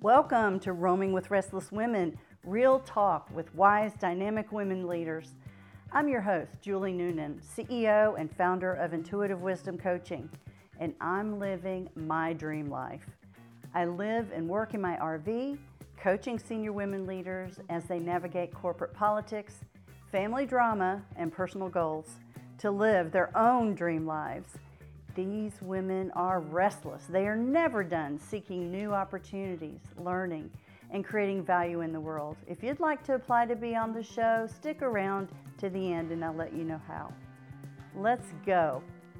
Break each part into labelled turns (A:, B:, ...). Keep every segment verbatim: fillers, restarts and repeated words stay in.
A: Welcome to Roaming with Restless Women, real talk with wise, dynamic women leaders. I'm your host, Julie Noonan, C E O and founder of Intuitive Wisdom Coaching, and I'm living my dream life. I live and work in my R V, coaching senior women leaders as they navigate corporate politics, family drama, and personal goals to live their own dream lives. These women are restless. They are never done seeking new opportunities, learning, and creating value in the world. If you'd like to apply to be on the show, stick around to the end and I'll let you know how. Let's go.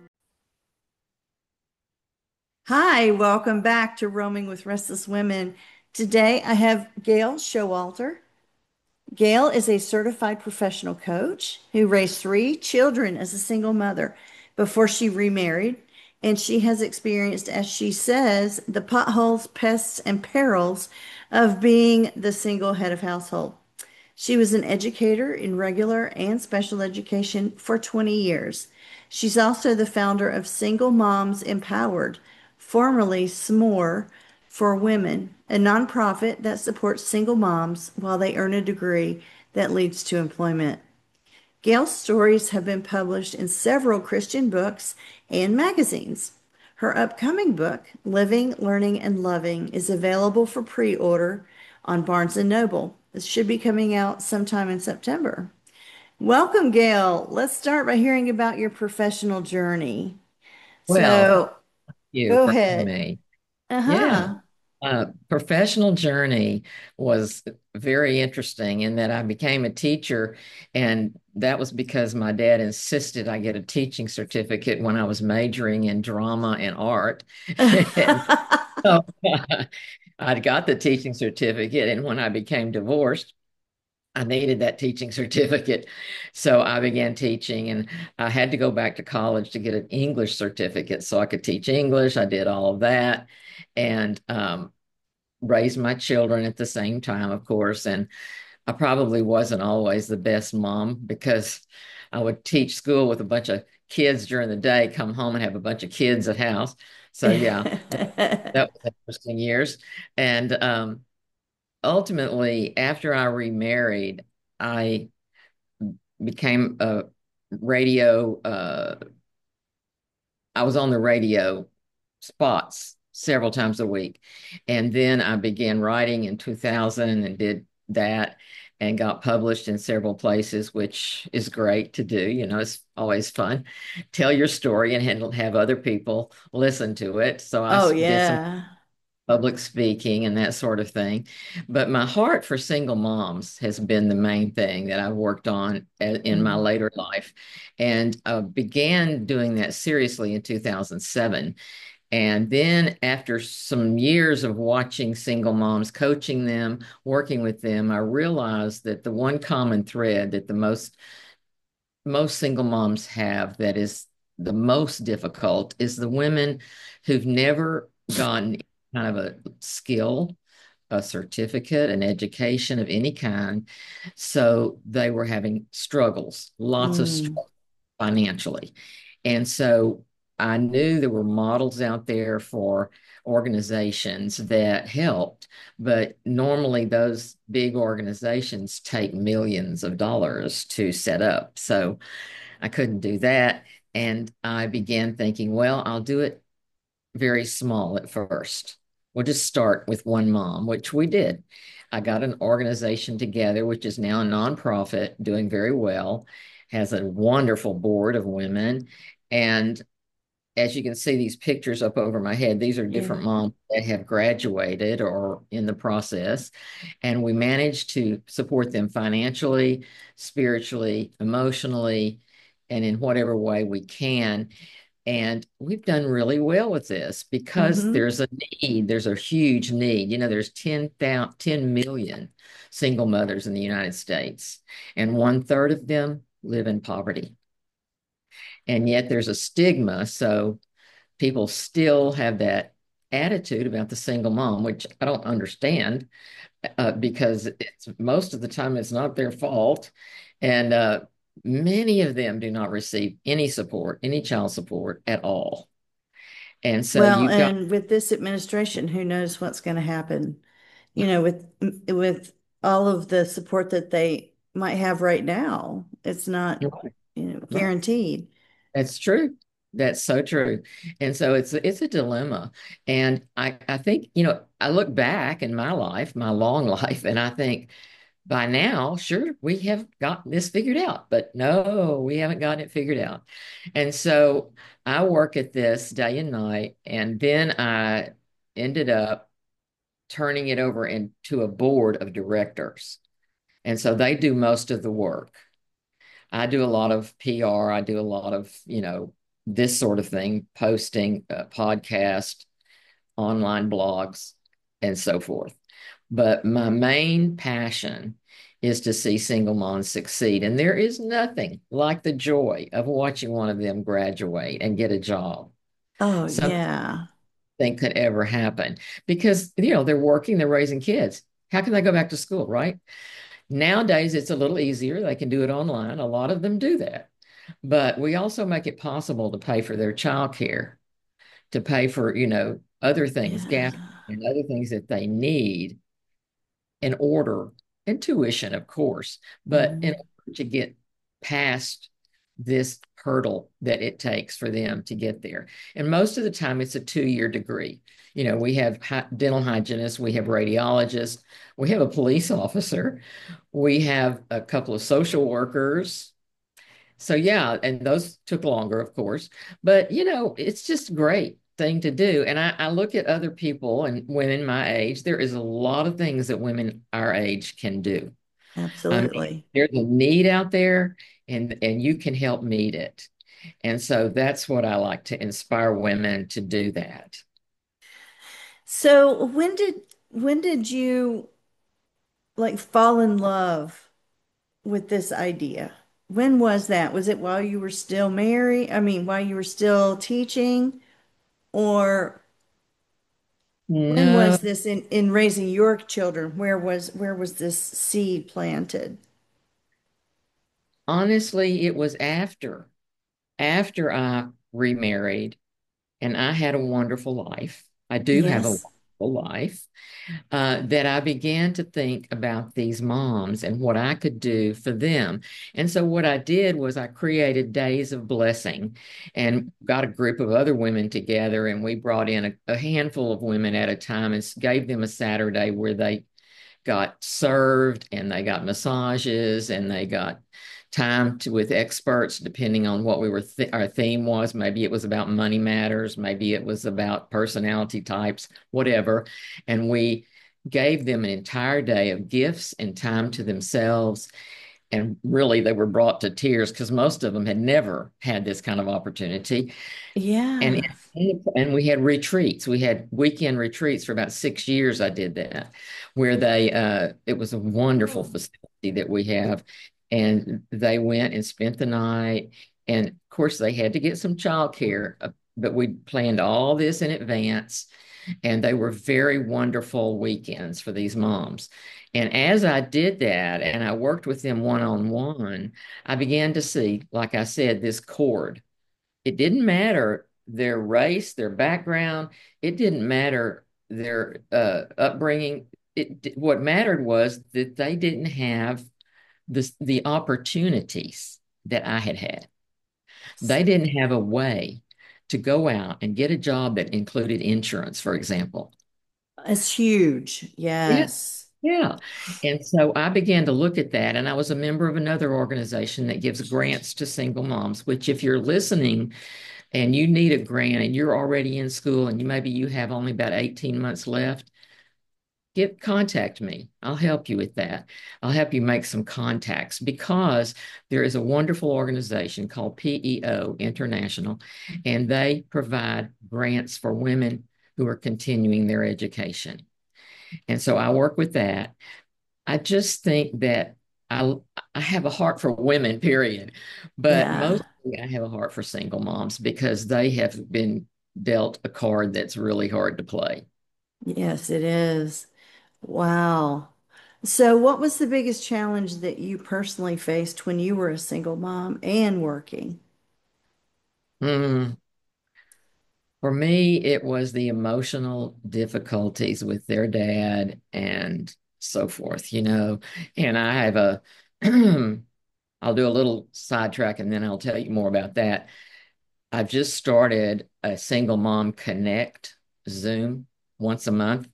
A: Hi, welcome back to Roaming with Restless Women. Today I have Gail Showalter. Gail is a certified professional coach who raised three children as a single mother before she remarried. And she has experienced, as she says, the potholes, pests, and perils of being the single head of household. She was an educator in regular and special education for twenty years. She's also the founder of Single Moms Empowered, formerly S M O R for Women, a nonprofit that supports single moms while they earn a degree that leads to employment. Gail's stories have been published in several Christian books and magazines. Her upcoming book, Living, Learning, and Loving, is available for pre-order on Barnes and Noble. This should be coming out sometime in September. Welcome, Gail. Let's start by hearing about your professional journey.
B: Well, thank
A: So,
B: you
A: go
B: for having
A: ahead.
B: me. Yeah.
A: Uh-huh.
B: Uh, professional journey was very interesting in that I became a teacher, and that was because my dad insisted I get a teaching certificate when I was majoring in drama and art. And so I got the teaching certificate, and when I became divorced, I needed that teaching certificate. So I began teaching, and I had to go back to college to get an English certificate so I could teach English. I did all of that and um, raised my children at the same time, of course. And I probably wasn't always the best mom because I would teach school with a bunch of kids during the day, come home and have a bunch of kids at house. So yeah, that, that was interesting years. And um, ultimately, after I remarried, I became a radio, uh, I was on the radio spots several times a week. And then I began writing in two thousand and did that and got published in several places, which is great to do. You know, it's always fun. Tell your story and have have other people listen to it. So I
A: Oh,
B: s- did some
A: yeah.
B: public speaking and that sort of thing. But my heart for single moms has been the main thing that I've worked on in my
A: Mm.
B: later life, and uh, began doing that seriously in two thousand seven. And then after some years of watching single moms, coaching them, working with them, I realized that the one common thread that the most most single moms have that is the most difficult is the women who've never gotten kind of a skill, a certificate, an education of any kind. So they were having struggles, lots of
A: Mm.
B: struggles financially. And so I knew there were models out there for organizations that helped, but normally those big organizations take millions of dollars to set up. So I couldn't do that. And I began thinking, well, I'll do it very small at first. We'll just start with one mom, which we did. I got an organization together, which is now a nonprofit doing very well, has a wonderful board of women. And as you can see, these pictures up over my head, these are
A: Yeah.
B: different moms that have graduated or in the process. And we managed to support them financially, spiritually, emotionally, and in whatever way we can. And we've done really well with this because
A: Mm-hmm.
B: there's a need, there's a huge need. You know, there's ten, ten million single mothers in the United States, and one third of them live in poverty. And yet there's a stigma. So people still have that attitude about the single mom, which I don't understand uh, because it's most of the time it's not their fault. And uh, many of them do not receive any support, any child support at all. And so
A: Well,
B: you've got,
A: and with this administration, who knows what's going to happen? you know, with with all of the support that they might have right now, it's not,
B: Right.
A: you know,
B: Right.
A: guaranteed.
B: That's true. That's so true. And so it's it's a dilemma. And I, I think, you know, I look back in my life, my long life, and I think by now, sure, we have got this figured out. But no, we haven't gotten it figured out. And so I work at this day and night. And then I ended up turning it over into a board of directors. And so they do most of the work. I do a lot of P R. I do a lot of, you know, this sort of thing, posting, uh, podcast, online blogs, and so forth. But my main passion is to see single moms succeed. And there is nothing like the joy of watching one of them graduate and get a job.
A: Oh,
B: Something
A: yeah.
B: could ever happen because, you know, they're working, they're raising kids. How can they go back to school, right? Nowadays, it's a little easier. They can do it online. A lot of them do that. But we also make it possible to pay for their childcare, to pay for, you know, other things, gas
A: Yeah.
B: and other things that they need in order, and tuition, of course, but in
A: Mhm.
B: order to get past this hurdle that it takes for them to get there. And most of the time, it's a two-year degree. You know, we have hy- dental hygienists, we have radiologists, we have a police officer, we have a couple of social workers. So yeah, and those took longer, of course, but you know, it's just a great thing to do. And I, I look at other people and women my age, there is a lot of things that women our age can do. I mean,
A: Absolutely.
B: there's a need out there and and you can help meet it. And so that's what I like to inspire women to do that.
A: So when did when did you like fall in love with this idea? When was that? Was it while you were still married? I mean, while you were still teaching, or when
B: No,
A: was this in in raising your children? Where was where was this seed planted?
B: honestly, it was after after I remarried and I had a wonderful life. I do have a
A: Yes.
B: wonderful life. Uh, that I began to think about these moms and what I could do for them. And so what I did was I created Days of Blessing and got a group of other women together, and we brought in a, a handful of women at a time and gave them a Saturday where they got served and they got massages and they got time to with experts depending on what we were th- our theme was. Maybe it was about money matters, maybe it was about personality types, whatever. And we gave them an entire day of gifts and time to themselves, and really they were brought to tears because most of them had never had this kind of opportunity. And
A: Yeah.
B: and we had retreats. We had weekend retreats for about six years. I did that, where they uh, it was a wonderful facility that we have, and they went and spent the night. And of course, they had to get some childcare, uh, but we planned all this in advance, and they were very wonderful weekends for these moms. And as I did that, and I worked with them one on one, I began to see, like I said, this cord. It didn't matter their race, their background. It didn't matter their uh, upbringing. It what mattered was that they didn't have the the opportunities that I had had. They didn't have a way to go out and get a job that included insurance, for example.
A: It's huge.
B: Yeah.
A: Yes.
B: Yeah. And so I began to look at that, and I was a member of another organization that gives grants to single moms, which, if you're listening, and you need a grant and you're already in school and you maybe you have only about eighteen months left, get contact me. I'll help you with that. I'll help you make some contacts because there is a wonderful organization called P E O International, and they provide grants for women who are continuing their education. And so I work with that. I just think that I I have a heart for women, period. But
A: Yeah.
B: mostly I have a heart for single moms because they have been dealt a card that's really hard to play.
A: Yes, it is. Wow. So, what was the biggest challenge that you personally faced when you were a single mom and working?
B: Mm. For me, it was the emotional difficulties with their dad and so forth, you know. And I have a, I'll do a little sidetrack and then I'll tell you more about that. I've just started a single mom connect Zoom once a month.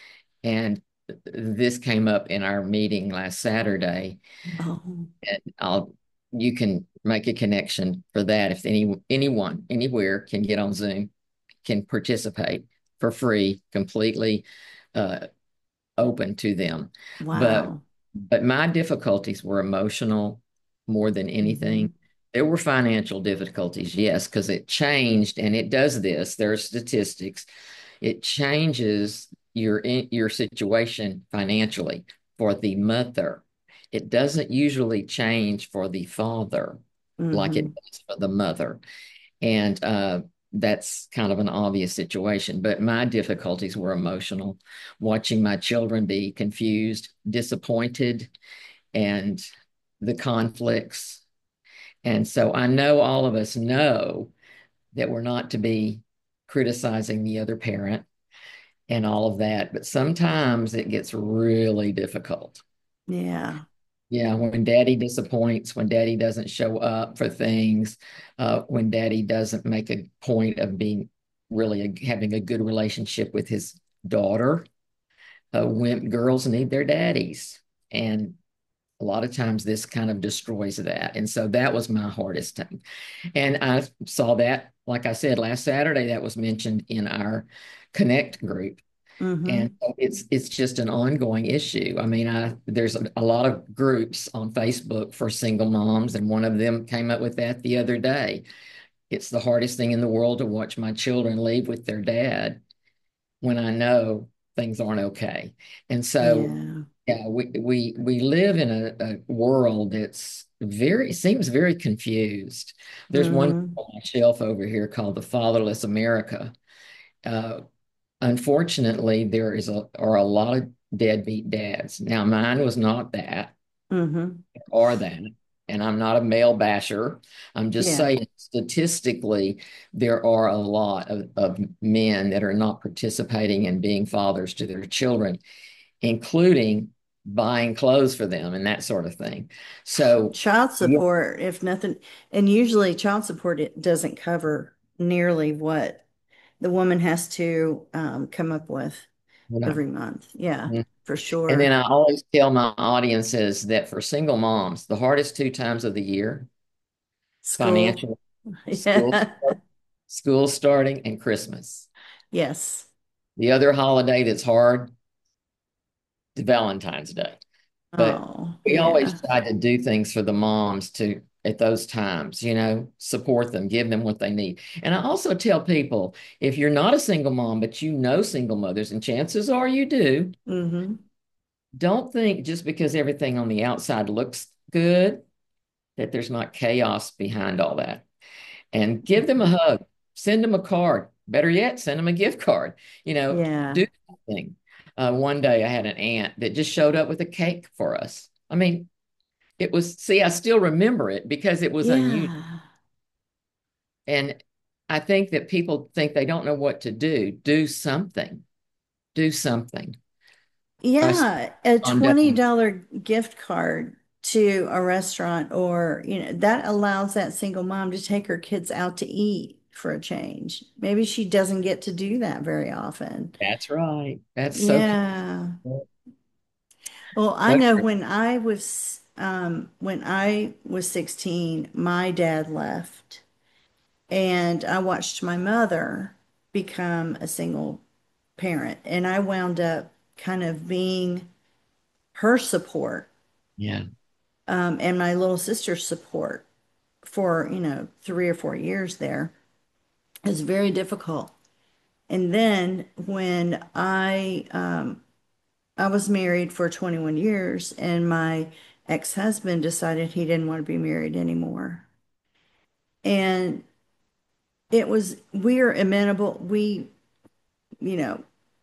B: And this came up in our meeting last Saturday.
A: Oh,
B: And I'll, you can make a connection for that if any anyone anywhere can get on Zoom, can participate for free, completely uh, open to them. But
A: wow.
B: but my difficulties were emotional more than
A: Hmm.
B: anything. There were financial difficulties, yes, because it changed and it does this. There are statistics. It changes your your situation financially for the mother. It doesn't usually change for the father like it
A: Hmm.
B: does for the mother. And uh, that's kind of an obvious situation. But my difficulties were emotional, watching my children be confused, disappointed, and the conflicts. And so I know all of us know that we're not to be criticizing the other parent and all of that, but sometimes it gets really difficult.
A: Yeah.
B: Yeah, when daddy disappoints, when daddy doesn't show up for things, uh, when daddy doesn't make a point of being really a, having a good relationship with his daughter, uh, when girls need their daddies. And a lot of times this kind of destroys that. And so that was my hardest thing. And I saw that, like I said, last Saturday, that was mentioned in our Connect group. And
A: Hmm.
B: so it's it's just an ongoing issue. I mean, I there's a, a lot of groups on Facebook for single moms, and one of them came up with that the other day. It's the hardest thing in the world to watch my children leave with their dad when I know things aren't okay. And so,
A: Yeah.
B: yeah, we we we live in a, a world that's very seems very confused. There's one
A: Hmm.
B: on my shelf over here called The Fatherless America. Uh, Unfortunately, there is a are a lot of deadbeat dads. Now, mine was not that
A: Hmm.
B: or that, and I'm not a male basher. I'm just
A: Yeah.
B: saying statistically, there are a lot of, of men that are not participating in being fathers to their children, including buying clothes for them and that sort of thing. So,
A: Child
B: yeah,
A: support, if nothing, and usually child support it doesn't cover nearly what the woman has to um, come up with
B: you know.
A: every month. Yeah,
B: Mhm.
A: for
B: And then
A: sure.
B: I always tell my audiences that for single moms, the hardest two times of the year,
A: School.
B: financial, school,
A: Yeah.
B: school starting, and Christmas.
A: Yes.
B: The other holiday that's hard, Valentine's Day. But
A: Oh,
B: we
A: yeah.
B: always try to do things for the moms to at those times, you know, support them, give them what they need. And I also tell people if you're not a single mom, but you know single mothers, and chances are you do,
A: Hmm.
B: don't think just because everything on the outside looks good that there's not chaos behind all that. And give them a hug, send them a card. Better yet, send them a gift card. You know,
A: Yeah.
B: do something. Uh, one day I had an aunt that just showed up with a cake for us. I mean, it was, see, I still remember it because it was unusual.
A: Yeah.
B: And I think that people think they don't know what to do. Do something. Do something. Us
A: Yeah. A
B: on down.
A: twenty dollars gift card to a restaurant, or, you know, that allows that single mom to take her kids out to eat for a change. Maybe she doesn't get to do that very often.
B: That's right. That's so
A: Yeah.
B: cool.
A: Well, I
B: But
A: know when I was um when I was sixteen, my dad left and I watched my mother become a single parent, and I wound up kind of being her support
B: yeah,
A: um, and my little sister's support for, you know, three or four years there. It was very difficult. And then when I um, I was married for twenty-one years, and my ex-husband decided he didn't want to be married anymore. And it was, we are amenable. We, you know,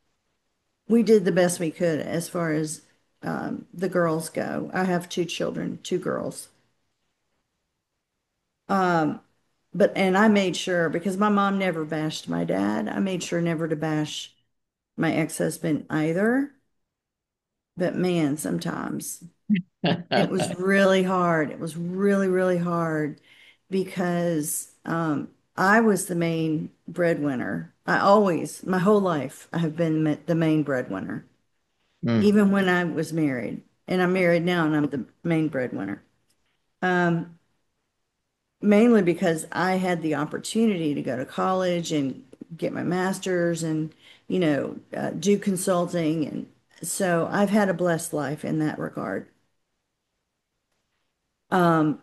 A: we did the best we could as far as um, the girls go. I have two children, two girls. But, and I made sure because my mom never bashed my dad, I made sure never to bash my ex-husband either. But man, sometimes it was really hard. It was really, really hard because um, I was the main breadwinner. I always, my whole life, I have been ma- the main breadwinner,
B: Mm.
A: even when I was married. And I'm married now and I'm the main breadwinner. Um, Mainly because I had the opportunity to go to college and get my master's and, you know, uh, do consulting. And so I've had a blessed life in that regard. Um,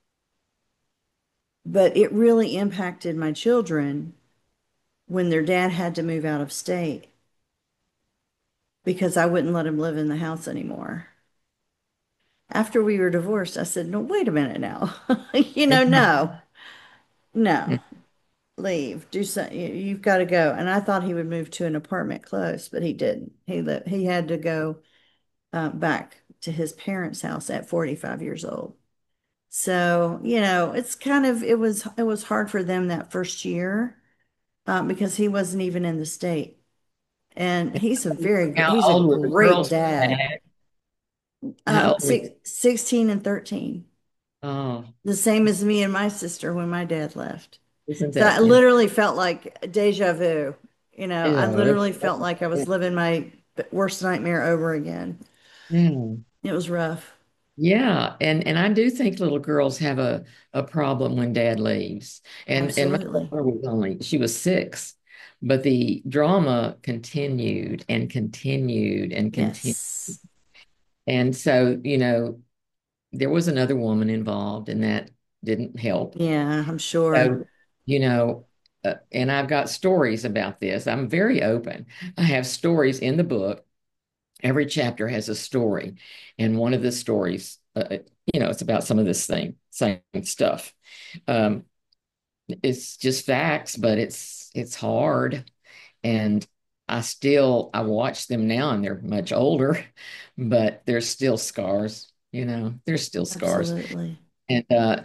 A: but it really impacted my children when their dad had to move out of state because I wouldn't let him live in the house anymore. After we were divorced, I said, no, wait a minute now. You know, no, no, leave, do something. You've got to go. And I thought he would move to an apartment close, but he didn't. He li he had to go uh, back to his parents' house at forty-five years old. So, you know, it's kind of it was it was hard for them that first year um, because he wasn't even in the state. And he's a very good,
B: How
A: he's a
B: old were the
A: great
B: girls?
A: dad.
B: How
A: Um,
B: old were
A: six, sixteen and thirteen,
B: Oh,
A: the same as me and my sister when my dad left.
B: isn't
A: So I
B: that interesting?
A: literally felt like deja vu. You know, I
B: Yeah.
A: literally felt like I was living my worst nightmare over again.
B: Yeah.
A: It was rough.
B: Yeah, and and I do think little girls have a a problem when dad leaves. And and my
A: Absolutely.
B: daughter was only she was six, but the drama continued and continued and continued.
A: Yes.
B: And so, you know, there was another woman involved, and that didn't help.
A: Yeah, I'm sure.
B: So, you know, uh, and I've got stories about this. I'm very open. I have stories in the book. Every chapter has a story, and one of the stories, uh, uh, you know, it's about some of this thing, same stuff. Um, it's just facts, but it's it's hard, and I still I watch them now, and they're much older, but there's still scars. You know, there's still scars,
A: Absolutely.
B: and uh,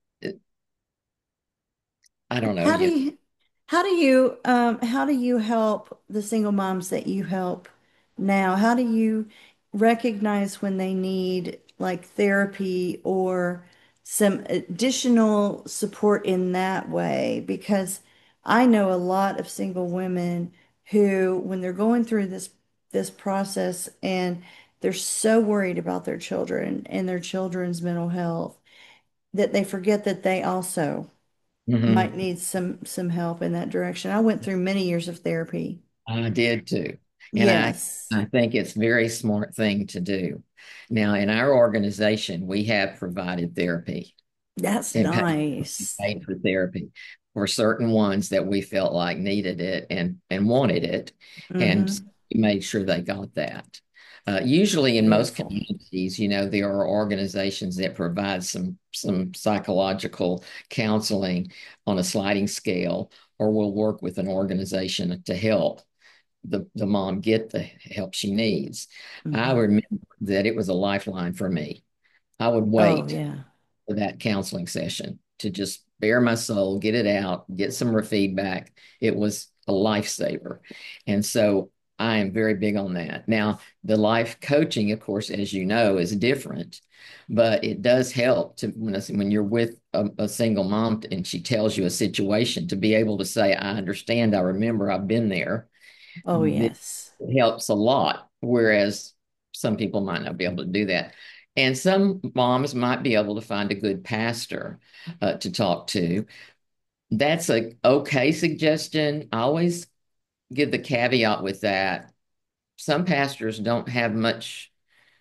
B: I don't know.
A: How do
B: You
A: you how do you um how do you help the single moms that you help now? How do you recognize when they need like therapy or some additional support in that way? Because I know a lot of single women who, when they're going through this this process and they're so worried about their children and their children's mental health that they forget that they also might
B: Mhm.
A: need some some help in that direction. I went through many years of therapy.
B: I did too. And I
A: Yes,
B: I think it's a very smart thing to do. Now, in our organization, we have provided therapy
A: that's
B: and paid,
A: nice.
B: paid for therapy for certain ones that we felt like needed it and and wanted it, and
A: Hmm.
B: we made sure they got that. Uh, usually, in most
A: Beautiful.
B: communities, you know, there are organizations that provide some some psychological counseling on a sliding scale, or will work with an organization to help the, the mom get the help she needs. I
A: Hmm.
B: remember that it was a lifeline for me. I would
A: Oh
B: wait
A: yeah,
B: for that counseling session to just bare my soul, get it out, get some feedback. It was a lifesaver. And so I am very big on that. Now, the life coaching, of course, as you know, is different, but it does help to when, when you're with a, a single mom and she tells you a situation to be able to say, I understand, I remember, I've been there.
A: oh
B: It
A: yes.
B: helps a lot, whereas some people might not be able to do that. And some moms might be able to find a good pastor uh, to talk to. That's a okay suggestion. I always give the caveat with that. Some pastors don't have much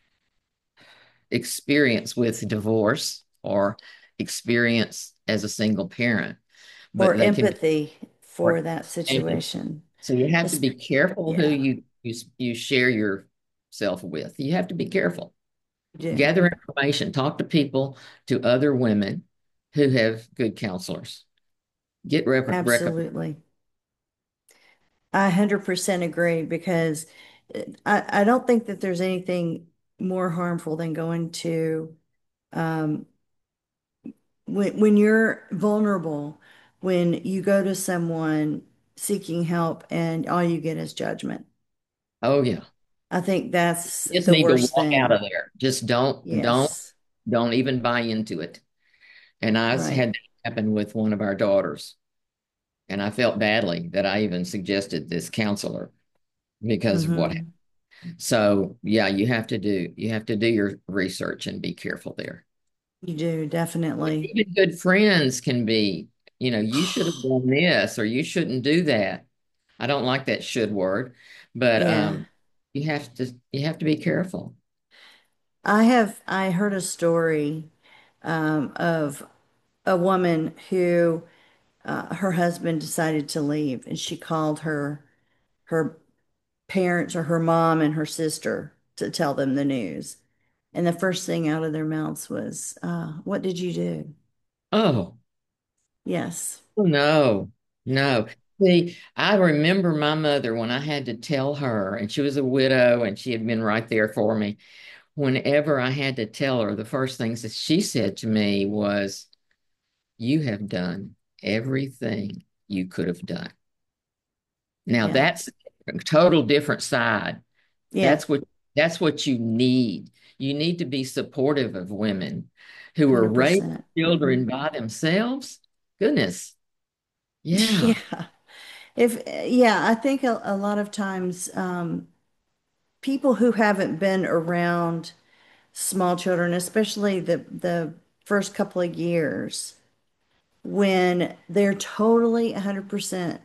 B: experience with divorce or experience as a single parent, but
A: Or
B: they can be
A: empathy for
B: more
A: that
B: empathy.
A: situation.
B: So you have to
A: It's,
B: be careful who
A: yeah,
B: you you, you share yourself with. You have to be careful.
A: you do.
B: Gather information, talk to people, to other women who have good counselors. Get rec- rec-
A: Absolutely. I one hundred percent agree because uh, I, I don't think that there's anything more harmful than going to um, when when you're vulnerable, when you go to someone seeking help and all you get is judgment.
B: Oh yeah.
A: I think that's
B: Just
A: the
B: need to
A: worst
B: walk out of
A: thing.
B: there. Just don't, don't,
A: Yes,
B: don't even buy into it. And I
A: right.
B: had that happen with one of our daughters. And I felt badly that I even suggested this counselor because of what happened.
A: Hmm.
B: So yeah, you have to do you have to do your research and be careful there.
A: You do, definitely.
B: Even good friends can be, you know, you should have done this or you shouldn't do that. I don't like that should word, but
A: Yeah.
B: um you have to you have to be careful.
A: I have, I heard a story um, of a woman who uh, her husband decided to leave and she called her her parents or her mom and her sister to tell them the news. And the first thing out of their mouths was, uh, what did you do?
B: Oh,
A: Yes.
B: no, no. See, I remember my mother when I had to tell her, and she was a widow and she had been right there for me. Whenever I had to tell her, the first things that she said to me was, you have done everything you could have done. Now
A: Yeah.
B: that's a total different side.
A: Yeah.
B: That's what that's what you need. You need to be supportive of women who are raising
A: one hundred percent. Hmm.
B: children by themselves. Goodness. Yeah.
A: Yeah. If, yeah, I think a, a lot of times um, people who haven't been around small children, especially the the first couple of years, when they're totally one hundred percent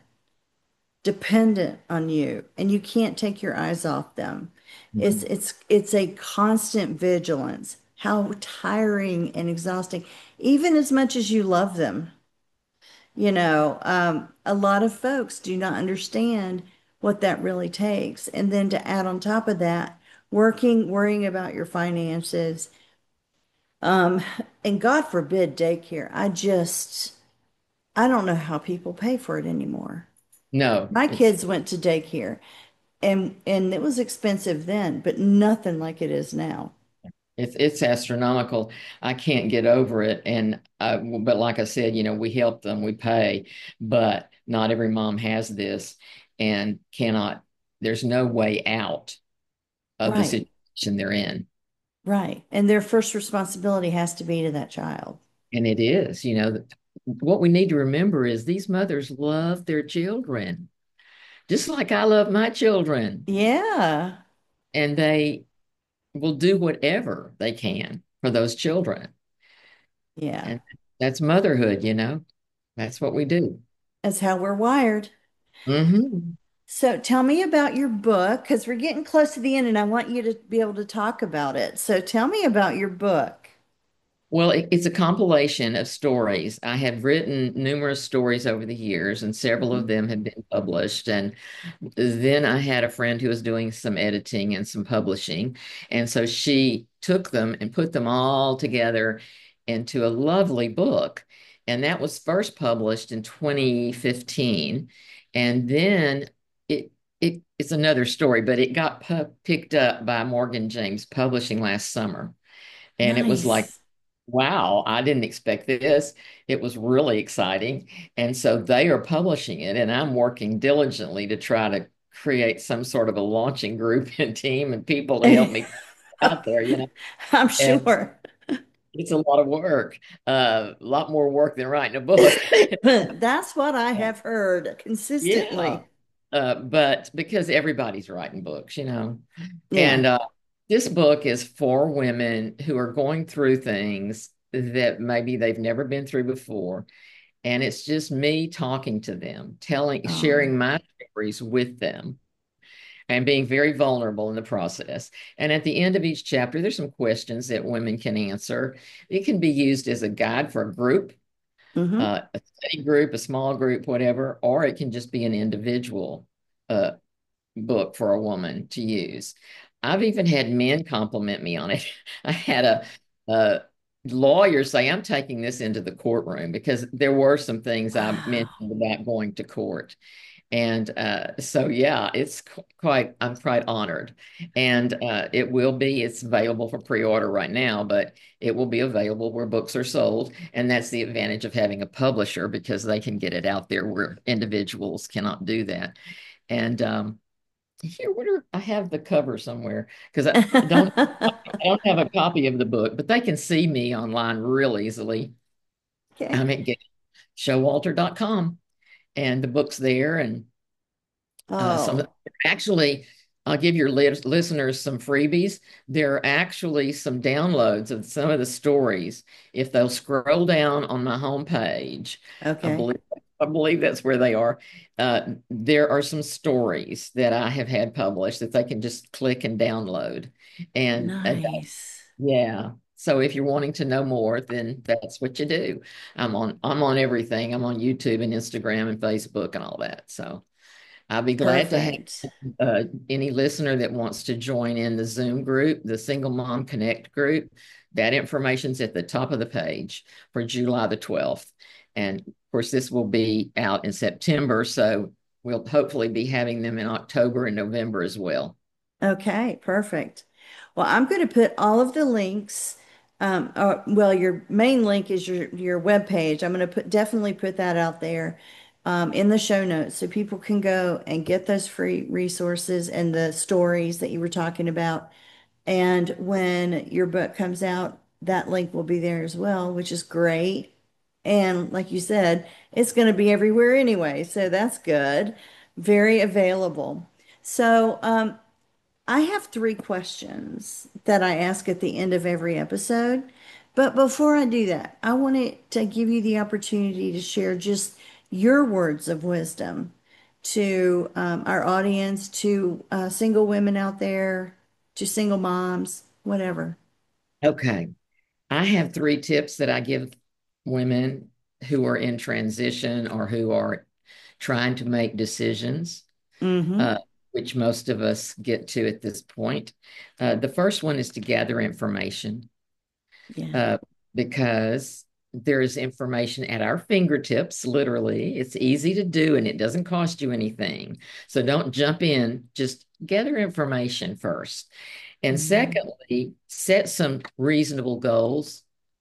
A: dependent on you and you can't take your eyes off them. It's
B: Mhm.
A: it's it's a constant vigilance. How tiring and exhausting, even as much as you love them. You know, um, a lot of folks do not understand what that really takes. And then to add on top of that, working, worrying about your finances, um, and God forbid daycare. I just, I don't know how people pay for it anymore.
B: No,
A: My
B: it's
A: kids went to daycare and and it was expensive then, but nothing like it is now.
B: it's it's astronomical. I can't get over it. And uh, but like I said, you know, we help them, we pay, but not every mom has this and cannot, there's no way out of the
A: Right,
B: situation they're in.
A: right. And their first responsibility has to be to that child.
B: And it is, you know, what we need to remember is these mothers love their children, just like I love my children.
A: Yeah,
B: And they will do whatever they can for those children.
A: yeah.
B: And that's motherhood, you know, that's what we do.
A: That's how we're wired.
B: Hmm.
A: So tell me about your book because we're getting close to the end and I want you to be able to talk about it. So tell me about your book.
B: Well, it, it's a compilation of stories. I have written numerous stories over the years, and several of
A: Mhm.
B: them have been published. And then I had a friend who was doing some editing and some publishing. And so she took them and put them all together into a lovely book. And that was first published in twenty fifteen. And then it, it it's another story, but it got pu picked up by Morgan James Publishing last summer. And it was like,
A: Nice.
B: wow, I didn't expect this. It was really exciting. And so they are publishing it, and I'm working diligently to try to create some sort of a launching group and team and people to help me out there, you know.
A: I'm
B: And
A: sure.
B: it's a lot of work, uh, a lot more work than writing a book.
A: That's what I have heard
B: Yeah.
A: consistently.
B: Uh, but because everybody's writing books, you know.
A: Yeah.
B: And uh, this book is for women who are going through things that maybe they've never been through before. And it's just me talking to them, telling,
A: Oh.
B: sharing my stories with them and being very vulnerable in the process. And at the end of each chapter, there's some questions that women can answer. It can be used as a guide for a group,
A: Hmm.
B: uh, a study group, a small group, whatever, or it can just be an individual uh, book for a woman to use. I've even had men compliment me on it. I had a, a lawyer say, I'm taking this into the courtroom because there were some things I
A: Wow.
B: mentioned about going to court. And uh, so, yeah, it's qu- quite, I'm quite honored. And uh, it will be, it's available for pre-order right now, but it will be available where books are sold. And that's the advantage of having a publisher because they can get it out there where individuals cannot do that. And um, here, what are, I have the cover somewhere because I don't, I don't have a copy of the book, but they can see me online real easily.
A: Okay.
B: I'm at get showalter dot com and the book's there. And uh, some
A: Oh,
B: actually, I'll give your lis- listeners some freebies. There are actually some downloads of some of the stories. If they'll scroll down on my homepage, I
A: okay.
B: believe I believe that's where they are. Uh, there are some stories that I have had published that they can just click and download. And uh,
A: Nice.
B: yeah. So if you're wanting to know more, then that's what you do. I'm on I'm on everything. I'm on YouTube and Instagram and Facebook and all that. So I'll be glad to have
A: Perfect.
B: uh, any listener that wants to join in the Zoom group, the Single Mom Connect group. That information's at the top of the page for July the twelfth. And of course, this will be out in September. So we'll hopefully be having them in October and November as well.
A: Okay, perfect. Well, I'm going to put all of the links. Um, uh, well, your main link is your your web page. I'm going to put definitely put that out there um, in the show notes so people can go and get those free resources and the stories that you were talking about. And when your book comes out, that link will be there as well, which is great. And like you said, it's going to be everywhere anyway, so that's good. Very available. So, um, I have three questions that I ask at the end of every episode. But before I do that, I wanted to give you the opportunity to share just your words of wisdom to um, our audience, to uh, single women out there, to single moms, whatever.
B: Okay. I have three tips that I give women who are in transition or who are trying to make decisions,
A: Mm-hmm.
B: uh, which most of us get to at this point. Uh, the first one is to gather information
A: Yeah.
B: uh, because there is information at our fingertips, literally. It's easy to do and it doesn't cost you anything. So don't jump in, just gather information first. And
A: Mm-hmm.
B: secondly, set some reasonable goals,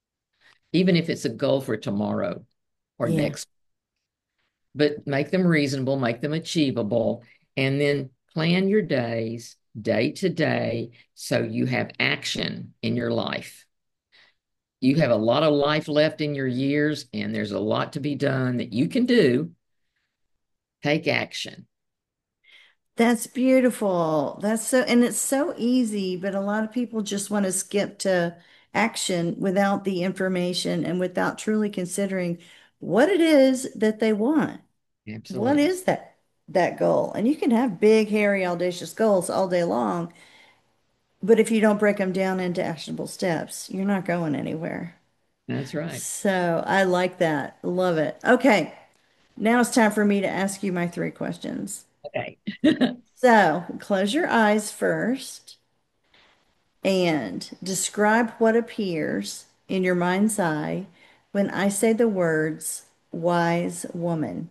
B: even if it's a goal for tomorrow or
A: Yeah.
B: next, but make them reasonable, make them achievable, and then plan your days day to day so you have action in your life. You have a lot of life left in your years, and there's a lot to be done that you can do. Take action.
A: That's beautiful. That's so, and it's so easy, but a lot of people just want to skip to action without the information and without truly considering what it is that they want. What
B: Absolutely.
A: is that that goal? And you can have big, hairy, audacious goals all day long, but if you don't break them down into actionable steps, you're not going anywhere.
B: That's right.
A: So I like that. Love it. Okay, now it's time for me to ask you my three questions.
B: Okay.
A: So close your eyes first and describe what appears in your mind's eye when I say the words wise woman.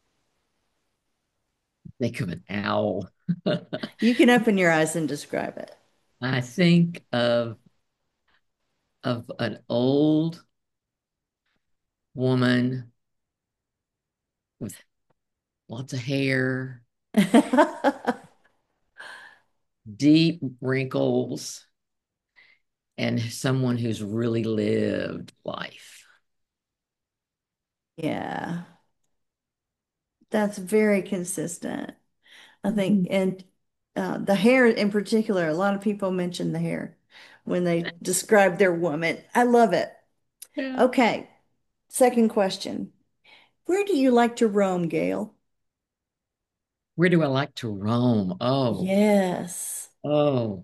B: Think of an owl.
A: You can open your eyes and describe it.
B: I think of of an old woman with lots of hair, deep wrinkles, and someone who's really lived life.
A: Yeah, that's very consistent. I think,
B: Mhm.
A: and uh, the hair in particular, a lot of people mention the hair when they describe their woman. I love it.
B: Yeah.
A: Okay, second question. Where do you like to roam, Gail?
B: Where do I like to roam? Oh,
A: Yes.
B: oh.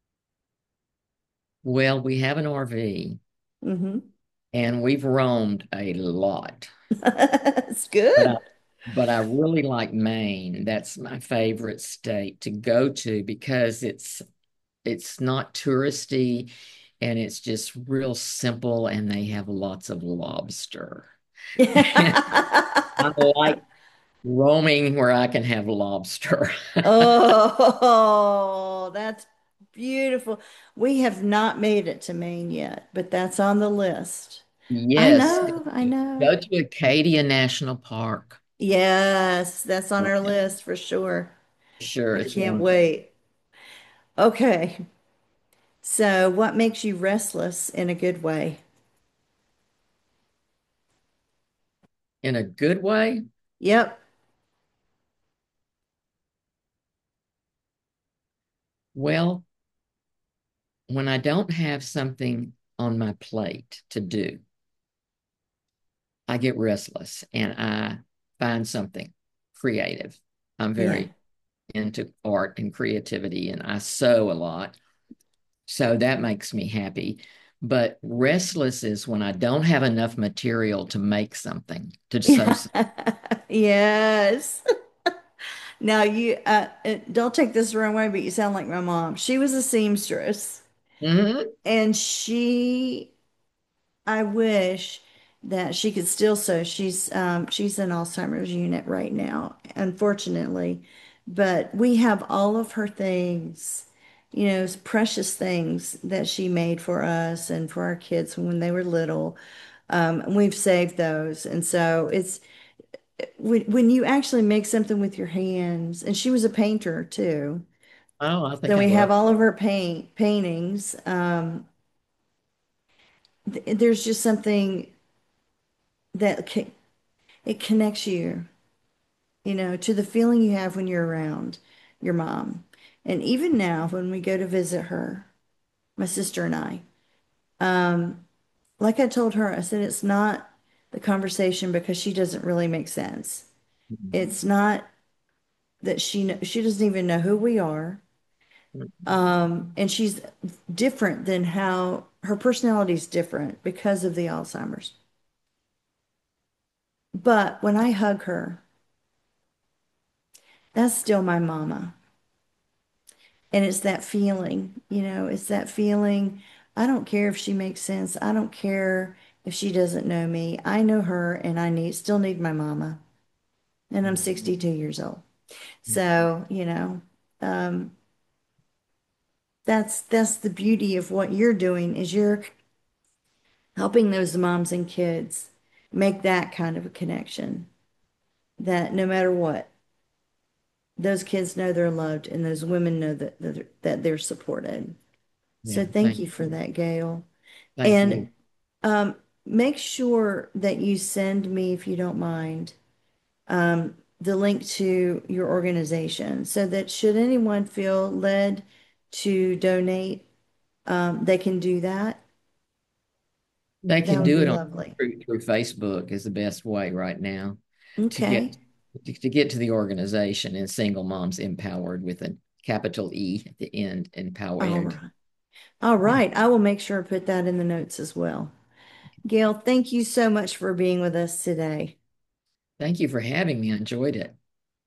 B: Well, we have an R V
A: Mm-hmm.
B: and we've roamed a lot.
A: It's
B: But I
A: good.
B: but I really like Maine. That's my favorite state to go to because it's it's not touristy and it's just real simple and they have lots of lobster. I like Roaming where I can have lobster.
A: Oh, that's beautiful. We have not made it to Maine yet, but that's on the list. I
B: Yes,
A: know, I know.
B: go to Acadia National Park.
A: Yes, that's on our list for sure.
B: Sure,
A: I
B: it's
A: can't
B: wonderful.
A: wait. Okay, so what makes you restless in a good way?
B: In a good way.
A: Yep.
B: Well, when I don't have something on my plate to do, I get restless and I find something creative. I'm
A: Yeah.
B: very into art and creativity and I sew a lot. So that makes me happy. But restless is when I don't have enough material to make something, to sew something.
A: Yes. Now you uh, uh, don't take this the wrong way, but you sound like my mom. She was a seamstress,
B: Mhm.
A: and she, I wish that she could still sew. She's um, she's in Alzheimer's unit right now, unfortunately. But we have all of her things, you know, precious things that she made for us and for our kids when they were little. Um, and we've saved those, and so it's when when you actually make something with your hands, and she was a painter too.
B: Oh, I
A: So
B: think I
A: we have
B: love.
A: all of her paint paintings. Um, th there's just something that ca- it connects you, you know, to the feeling you have when you're around your mom. And even now, when we go to visit her, my sister and I, um, like I told her, I said it's not the conversation because she doesn't really make sense.
B: Mhm.
A: It's not that she kn- she doesn't even know who we are. Um, and she's different than how her personality is different because of the Alzheimer's. But when I hug her, that's still my mama. And it's that feeling, you know, it's that feeling. I don't care if she makes sense. I don't care if she doesn't know me. I know her and I need still need my mama. And I'm sixty-two years old. So, you know, um, that's that's the beauty of what you're doing is you're helping those moms and kids make that kind of a connection that no matter what, those kids know they're loved and those women know that that they're, that they're supported. So
B: Yeah,
A: thank
B: thank
A: you for
B: you.
A: that, Gail.
B: Thank
A: And
B: you.
A: um, make sure that you send me, if you don't mind, um, the link to your organization so that should anyone feel led to donate, um, they can do that.
B: They
A: That
B: can
A: would
B: do
A: be
B: it on
A: lovely.
B: through, through Facebook is the best way right now to
A: Okay.
B: get to, to get to the organization and Single Moms Empowered with a capital E at the end,
A: All
B: empowered.
A: right. All
B: Yeah.
A: right. I will make sure to put that in the notes as well. Gail, thank you so much for being with us today.
B: Thank you for having me. I enjoyed it.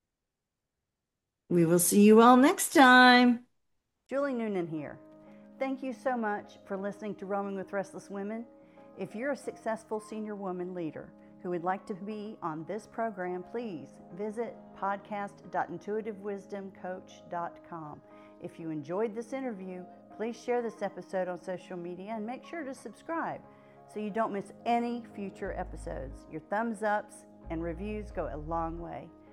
A: We will see you all next time. Julie Noonan here. Thank you so much for listening to Roaming with Restless Women. If you're a successful senior woman leader who would like to be on this program, please visit podcast dot intuitive wisdom coach dot com. If you enjoyed this interview, please share this episode on social media and make sure to subscribe so you don't miss any future episodes. Your thumbs ups and reviews go a long way.